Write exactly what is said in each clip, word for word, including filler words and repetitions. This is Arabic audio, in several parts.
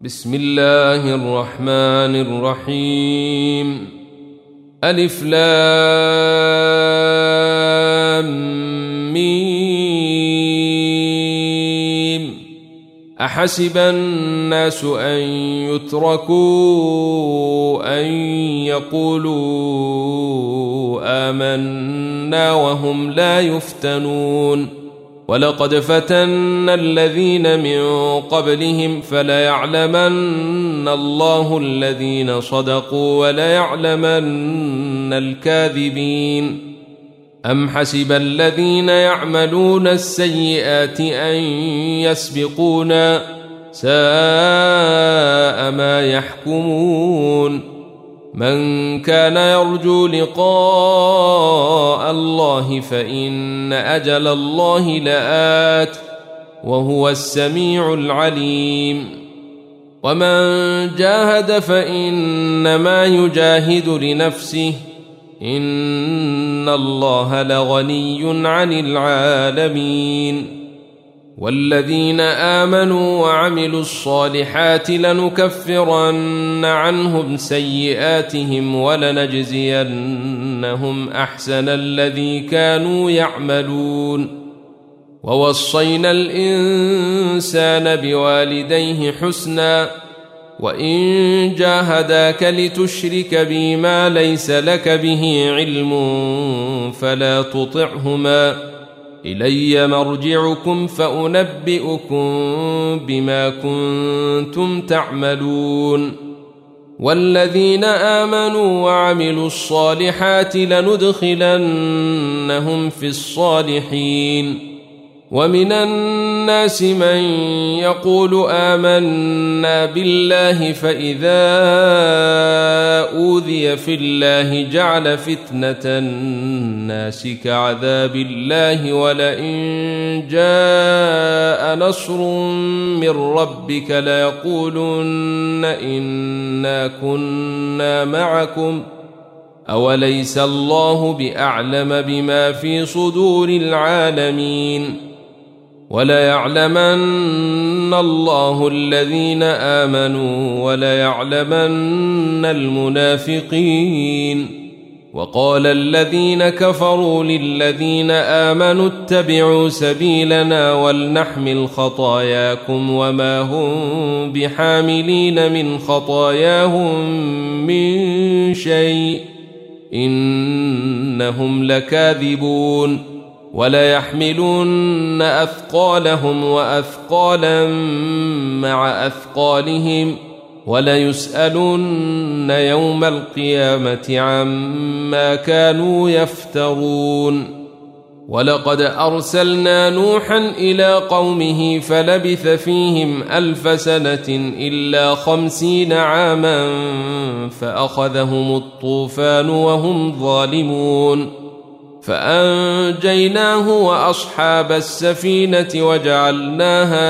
بسم الله الرحمن الرحيم. ألف لام ميم. أحسب الناس أن يتركوا أن يقولوا آمنا وهم لا يفتنون. ولقد فتنا الذين من قبلهم فليعلمن الله الذين صدقوا وليعلمن الكاذبين. أم حسب الذين يعملون السيئات أن يسبقونا ساء ما يحكمون. من كان يرجو لقاء الله فإن أجل الله لآت وهو السميع العليم. ومن جاهد فإنما يجاهد لنفسه إن الله لغني عن العالمين. والذين آمنوا وعملوا الصالحات لنكفرن عنهم سيئاتهم ولنجزينهم أحسن الذي كانوا يعملون. ووصينا الإنسان بوالديه حسنا وإن جاهداك لتشرك بي ما ليس لك به علم فلا تطعهما إلي مرجعكم فأنبئكم بما كنتم تعملون. والذين آمنوا وعملوا الصالحات لندخلنهم في الصالحين. ومن الناس من يقول آمنا بالله فإذا أوذي في الله جعل فتنة الناس كعذاب الله ولئن جاء نصر من ربك ليقولن إنا كنا معكم أوليس الله بأعلم بما في صدور العالمين. وليعلمن الله الذين آمنوا وليعلمن المنافقين. وقال الذين كفروا للذين آمنوا اتبعوا سبيلنا ولنحمل خطاياكم وما هم بحاملين من خطاياهم من شيء إنهم لكاذبون. وليحملن أثقالهم وأثقالا مع أثقالهم وليسألن يوم القيامة عما كانوا يفترون. ولقد أرسلنا نوحا إلى قومه فلبث فيهم ألف سنة إلا خمسين عاما فأخذهم الطوفان وهم ظالمون. فأنجيناه وأصحاب السفينة وجعلناها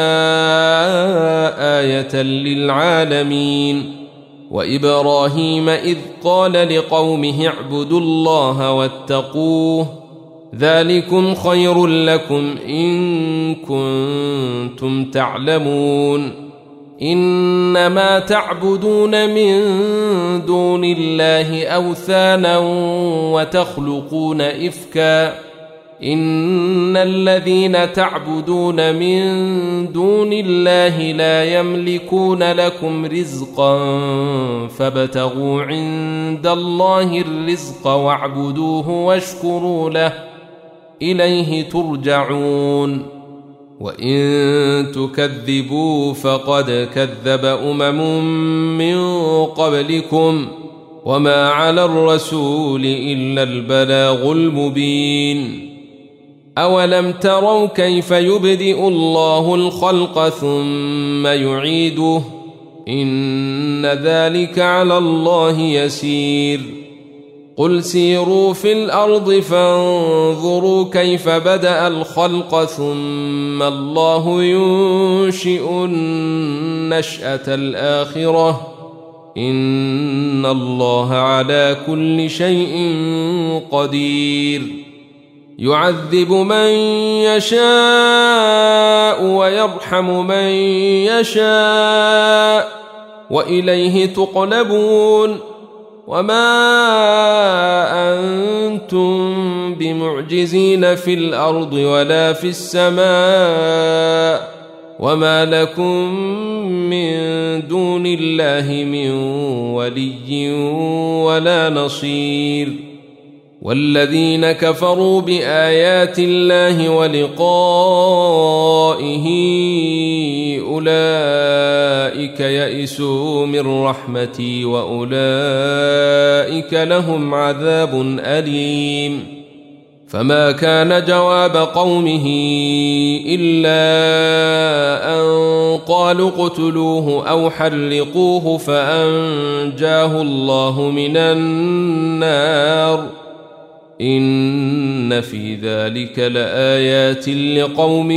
آية للعالمين. وإبراهيم إذ قال لقومه اعبدوا الله واتقوه ذلكم خير لكم إن كنتم تعلمون. إنما تعبدون من دون الله أوثانا وتخلقون إفكا إن الذين تعبدون من دون الله لا يملكون لكم رزقا فابتغوا عند الله الرزق واعبدوه واشكروا له إليه ترجعون. وإن تكذبوا فقد كذب أمم من قبلكم وما على الرسول إلا البلاغ المبين. أولم تروا كيف يبدئ الله الخلق ثم يعيده إن ذلك على الله يسير. قل سيروا في الأرض فانظروا كيف بدأ الخلق ثم الله ينشئ النشأة الآخرة إن الله على كل شيء قدير. يعذب من يشاء ويرحم من يشاء وإليه تقلبون وما أنتم بمعجزين في الأرض ولا في السماء وما لكم من دون الله من ولي ولا نصير والذين كفروا بآيات الله ولقائه أولئك يئسوا من رحمتي وأولئك لهم عذاب أليم فما كان جواب قومه إلا أن قالوا اقتلوه أو حرقوه فأنجاه الله من النار إن في ذلك لآيات لقوم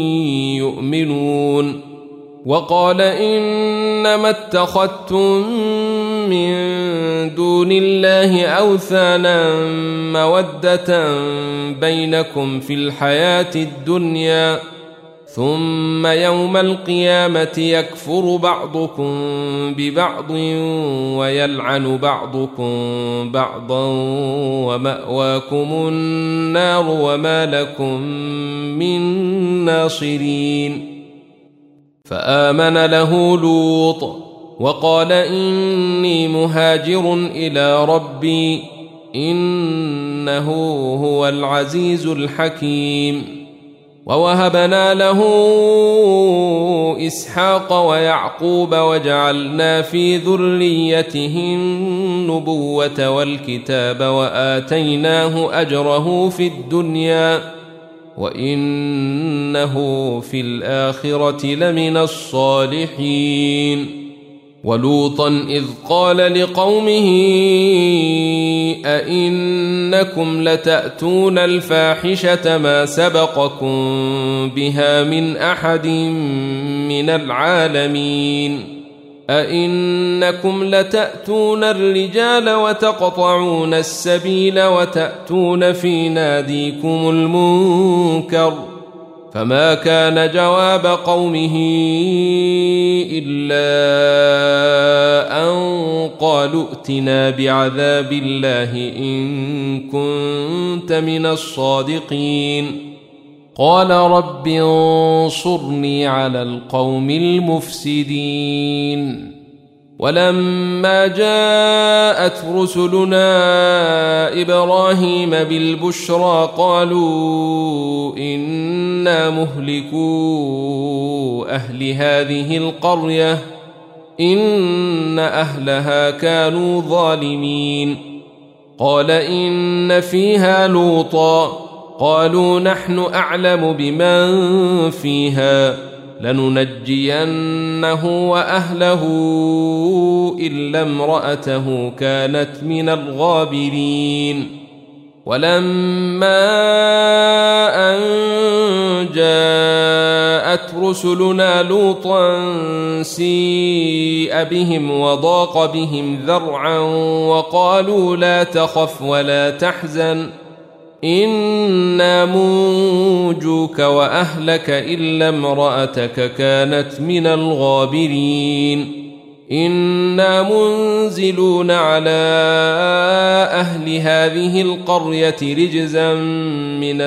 يؤمنون وقال إنما اتخذتم من دون الله أوثانا مودة بينكم في الحياة الدنيا ثم يوم القيامة يكفر بعضكم ببعض ويلعن بعضكم بعضا ومأواكم النار وما لكم من ناصرين فآمن له لوط وقال إني مهاجر إلى ربي إنه هو العزيز الحكيم ووهبنا له إسحاق ويعقوب وجعلنا في ذريته النبوة والكتاب وآتيناه أجره في الدنيا وإنه في الآخرة لمن الصالحين ولوطا إذ قال لقومه أئنكم لتأتون الفاحشة ما سبقكم بها من أحد من العالمين أئنكم لتأتون الرجال وتقطعون السبيل وتأتون في ناديكم المنكر فما كان جواب قومه إلا أن قالوا ائتنا بعذاب الله إن كنت من الصادقين قال رب انصرني على القوم المفسدين ولما جاءت رسلنا إبراهيم بالبشرى قالوا إنا مهلكو أهل هذه القرية إن أهلها كانوا ظالمين قال إن فيها لوطا قالوا نحن أعلم بمن فيها لننجينه وأهله إلا امرأته كانت من الغابرين ولما أن جاءت رسلنا لوطا سيء بهم وضاق بهم ذرعا وقالوا لا تخف ولا تحزن إنا منجوك وأهلك إلا امرأتك كانت من الغابرين إنا منزلون على أهل هذه القرية رجزا من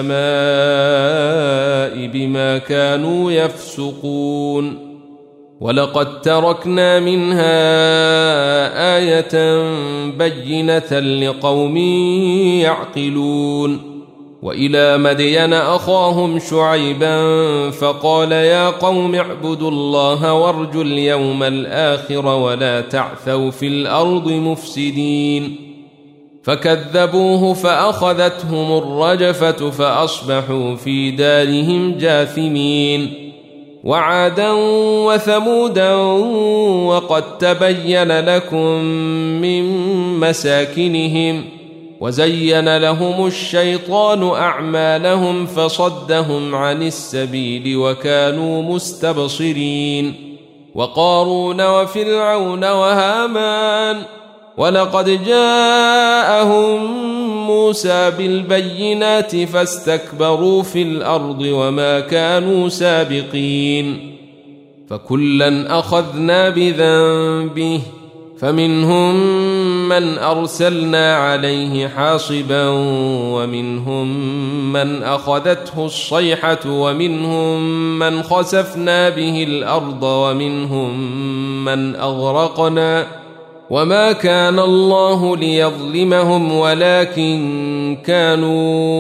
السماء بما كانوا يفسقون ولقد تركنا منها آية بينة لقوم يعقلون وإلى مدين أخاهم شعيبا فقال يا قوم اعبدوا الله وارجوا اليوم الآخر ولا تعثوا في الأرض مفسدين فكذبوه فأخذتهم الرجفة فأصبحوا في دارهم جاثمين وعادا وثمودا وقد تبين لكم من مساكنهم وزين لهم الشيطان أعمالهم فصدهم عن السبيل وكانوا مستبصرين وقارون وفرعون وهامان ولقد جاءهم موسى بالبينات فاستكبروا في الأرض وما كانوا سابقين فكلا أخذنا بذنبه فمنهم من أرسلنا عليه حاصبا ومنهم من أخذته الصيحة ومنهم من خسفنا به الأرض ومنهم من أغرقنا وما كان الله ليظلمهم ولكن كانوا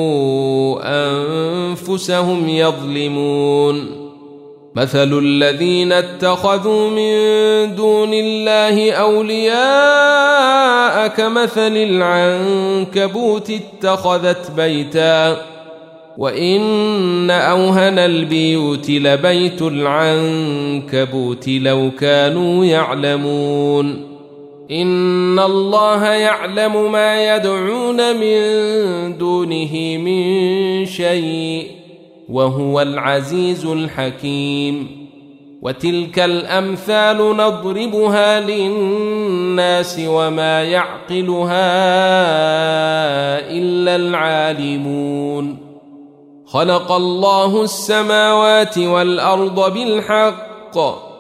أنفسهم يظلمون مثل الذين اتخذوا من دون الله أولياء كمثل العنكبوت اتخذت بيتا وإن أوهن البيوت لبيت العنكبوت لو كانوا يعلمون إن الله يعلم ما يدعون من دونه من شيء وهو العزيز الحكيم وتلك الأمثال نضربها للناس وما يعقلها إلا العالمون خلق الله السماوات والأرض بالحق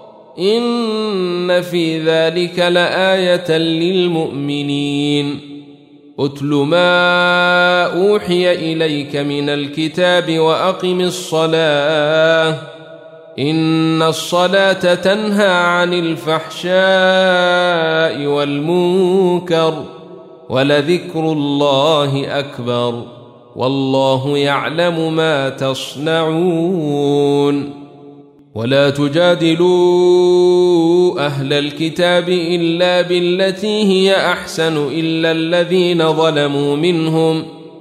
إن في ذلك لآية للمؤمنين أتل ما أوحي إليك من الكتاب وأقم الصلاة إن الصلاة تنهى عن الفحشاء والمنكر ولذكر الله أكبر والله يعلم ما تصنعون ولا تجادلوا أهل الكتاب إلا بالتي هي أحسن إلا الذين ظلموا منهم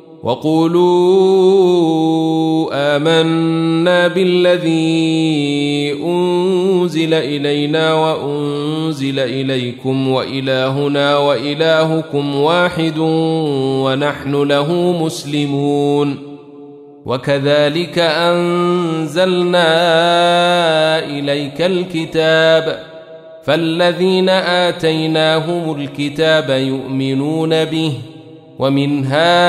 وقولوا آمنا بالذي أنزل إلينا وأنزل إليكم وإلهنا وإلهكم واحد ونحن له مسلمون وكذلك أنزلنا إليك الكتاب فالذين آتيناهم الكتاب يؤمنون به ومن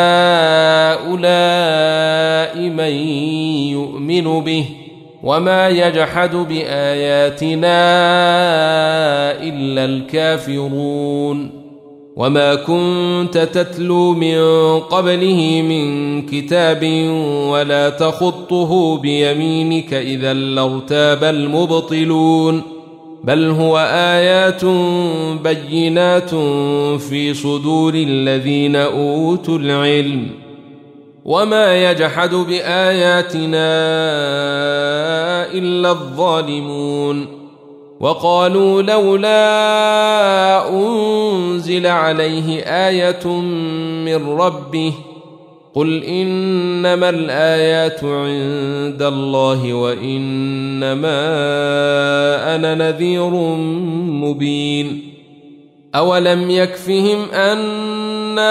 هؤلاء من يؤمن به وما يجحد بآياتنا إلا الكافرون وما كنت تتلو من قبله من كتاب ولا تخطه بيمينك إذا لارتاب المبطلون بل هو آيات بينات في صدور الذين أوتوا العلم وما يجحد بآياتنا إلا الظالمون وقالوا لولا أنزل عليه آية من ربه قل إنما الآيات عند الله وإنما أنا نذير مبين أولم يكفهم أنا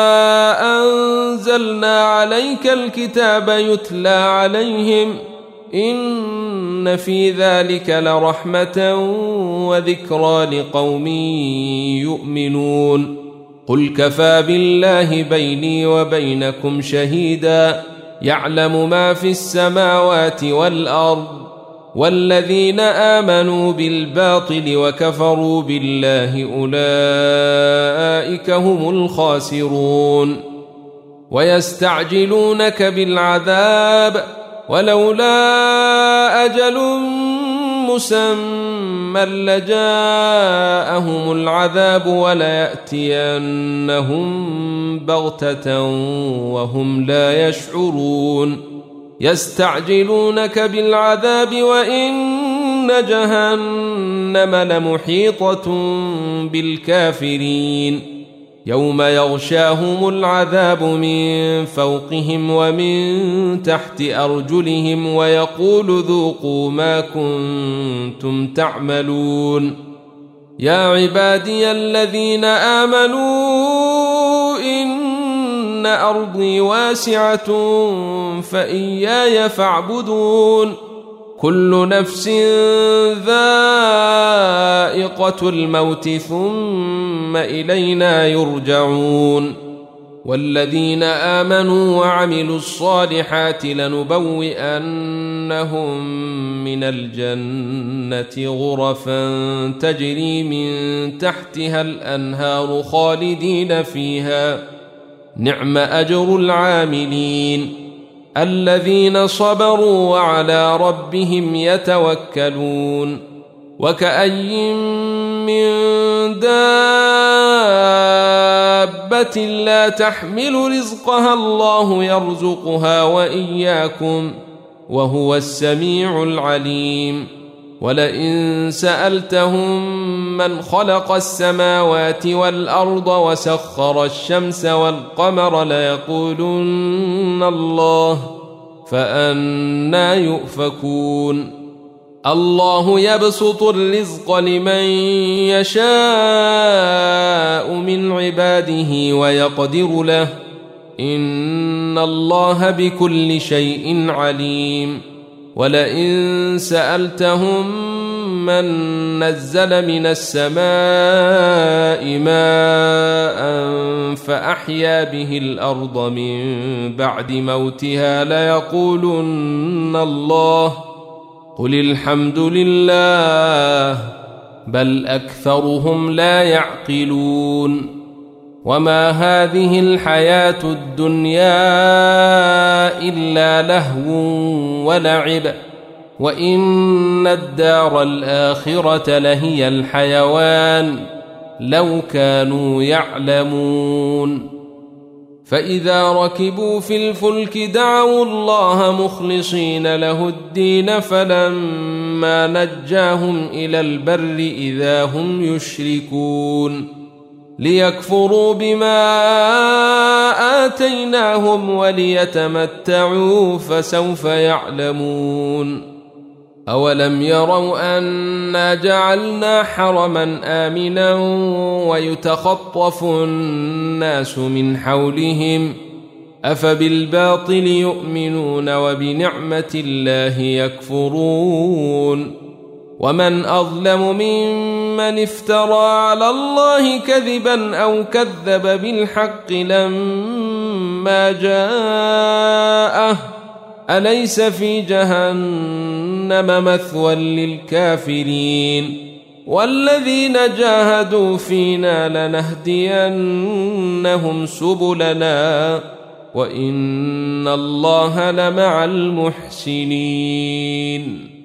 أنزلنا عليك الكتاب يتلى عليهم إن في ذلك لرحمة وذكرى لقوم يؤمنون قل كفى بالله بيني وبينكم شهيدا يعلم ما في السماوات والأرض والذين آمنوا بالباطل وكفروا بالله أولئك هم الخاسرون ويستعجلونك بالعذاب ولولا أجل مسمى لجاءهم العذاب وليأتينهم بغتة وهم لا يشعرون يستعجلونك بالعذاب وإن جهنم لمحيطة بالكافرين يوم يغشاهم العذاب من فوقهم ومن تحت أرجلهم ويقول ذوقوا ما كنتم تعملون يا عبادي الذين آمنوا إن أرضي واسعة فإياي فاعبدون كل نفس ذائقة الموت ثم إلينا يرجعون والذين آمنوا وعملوا الصالحات لنبوئنهم من الجنة غرفا تجري من تحتها الأنهار خالدين فيها نعم أجر العاملين الذين صبروا وعلى ربهم يتوكلون وكأي من دابة لا تحمل رزقها الله يرزقها وإياكم وهو السميع العليم ولئن سألتهم من خلق السماوات والأرض وسخر الشمس والقمر ليقولن الله فأنى يؤفكون الله يبسط الرزق لمن يشاء من عباده ويقدر له إن الله بكل شيء عليم ولئن سألتهم من نزل من السماء ماء فأحيا به الأرض من بعد موتها ليقولن الله قل الحمد لله بل أكثرهم لا يعقلون وما هذه الحياة الدنيا إلا لهو ولعب وإن الدار الآخرة لهي الحيوان لو كانوا يعلمون فإذا ركبوا في الفلك دعوا الله مخلصين له الدين فلما نجاهم إلى البر إذا هم يشركون ليكفروا بما آتيناهم وليتمتعوا فسوف يعلمون أولم يروا أنا جعلنا حرما آمنا ويتخطف الناس من حولهم أفبالباطل يؤمنون وبنعمة الله يكفرون ومن أظلم ممن افترى على الله كذبا أو كذب بالحق لما جاءه أليس في جهنم مثوى للكافرين والذين جاهدوا فينا لنهدينهم سبلنا وإن الله لمع المحسنين